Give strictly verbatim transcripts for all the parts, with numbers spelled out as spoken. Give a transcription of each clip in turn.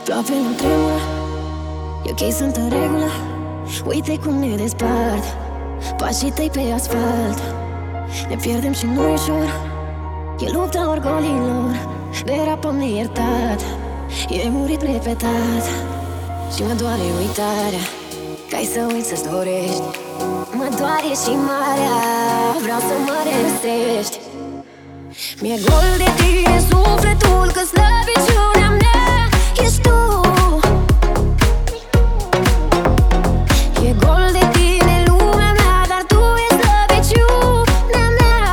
Ploapele îmi tremură, e ok, sunt în regulă. Uite cum ne despart pașii tăi pe asfalt. Ne pierdem și nu e ușor, e lupta orgolilor. Derapăm neiertat, e un ritm repetat. Și mă doare uitarea, că ai să uiți să-ți dorești. Mă doare și marea, vreau să mă revestești. Mi-e gol de tine sufletul, că slăbiciunea mea ești tu. E gol de tine lumea mea, dar tu ești slăbiciunea mea.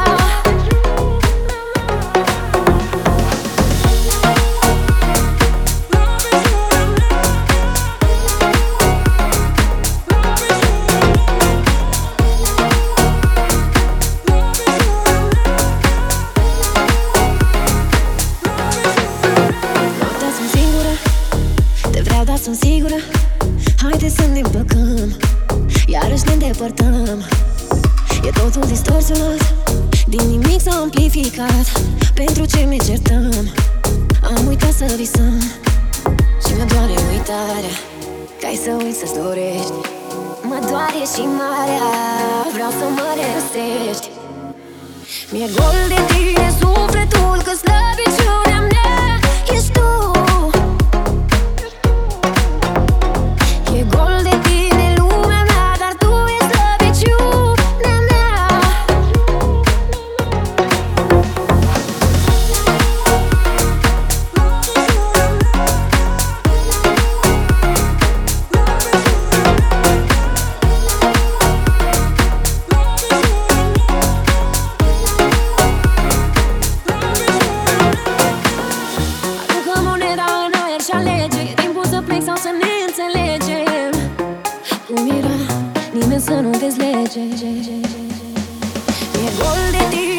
Noaptea sunt singură, te vreau, dar sunt sigură. Haide să ne împăcăm, iarăși ne îndepărtăm. E totul distorsionat, din nimic s-a amplificat. Pentru ce ne certăm, am uitat să visăm. Și mă doare uitarea, că ai să uiți să-ți dorești. Mă doare și marea, vreau să mă revestești. Mi-e gol de tine sufletul, că slăbiciunea mea ești tu. E gol de tine lumea mea, dar tu ești slăbiciunea mea. Aruncă moneda în aer și alege, e timpul să plec sau să ne înțelegem. Cum era, nimeni să nu dezlege. Mi-e gol de tine